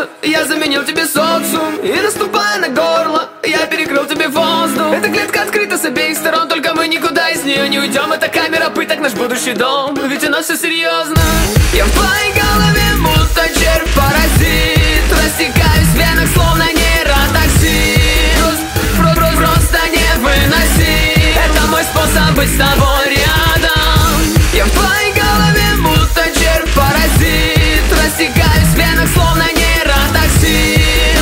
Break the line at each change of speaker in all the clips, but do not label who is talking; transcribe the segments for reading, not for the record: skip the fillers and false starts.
солнце. Я заменил тебе социум, и наступая на горло, я перекрыл тебе воздух. Эта клетка открыта с обеих сторон, только мы никуда из нее не уйдем. Это камера пыток, наш будущий дом, ведь у нас все серьезно. Я в твоей голове будто червь-паразит, растекаюсь в венах, словно нейротоксин. Просто не выноси, это мой способ быть с тобой рядом. Я в твоей голове будто червь-паразит, растекаюсь в венах, словно нейротоксин.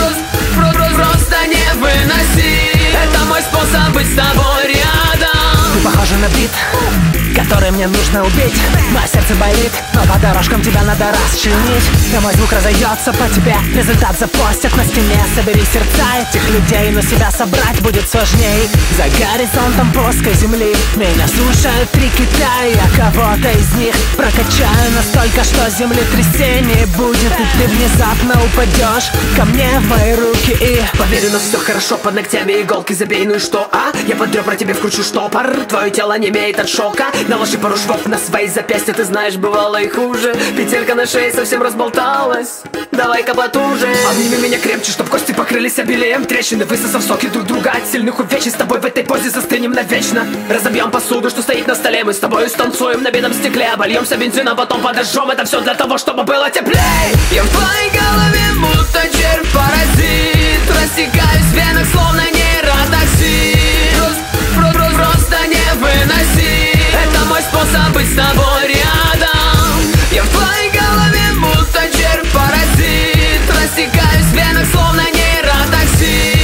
Просто не выноси, это мой способ быть с тобой рядом.
Ты похожа на бит, который мне нужно убить. Мое сердце болит, но по дорожкам тебя надо расчленить. И мой звук разойдется по тебе, результат запостят на стене. Собери сердца этих людей, но себя собрать будет сложней. За горизонтом плоской земли меня слушают 3 кита, и я кого-то из них прокачаю настолько, что землетрясение будет. И ты внезапно упадешь ко мне в мои руки и...
Поверь, у нас все хорошо, под ногтями иголки забей, ну и что, а? Я под ребра тебе вкручу штопор, твое тело немеет от шока. Наложи пару швов на свои запястья, ты знаешь, бывало и хуже. Петелька на шее совсем разболталась, давай-ка потуже. Обними меня крепче, чтоб кости покрылись обилием трещины. Высосав соки друг друга от сильных увечий, с тобой в этой позе застынем навечно. Разобьем посуду, что стоит на столе, мы с тобой станцуем на бедном стекле. Обольемся бензином, потом подожжем, это все для того, чтобы было теплей. Я в твоей голове будто червь-паразит, растекаюсь в венах, словно нейротоксин. Просто не выноси, это мой способ быть с тобой рядом. Я в твоей голове будто червь-паразит, растекаюсь в венах, словно нейротоксин.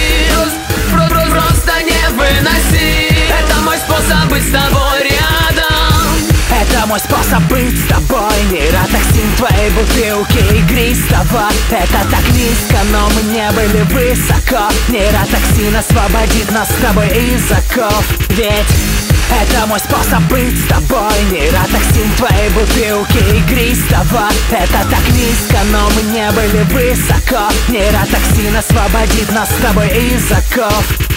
Просто не выноси, это мой способ быть с тобой рядом.
Это мой способ быть с тобой. Нейротоксин твоей бутылки игристого. Это так низко, но мы не были высоко. Нейротоксин освободит нас с тобой из оков. Ведь это мой способ быть с тобой. Нейротоксин твоей бутылки игристого. Это так низко, но мы не были высоко. Нейротоксин освободит нас с тобой из оков.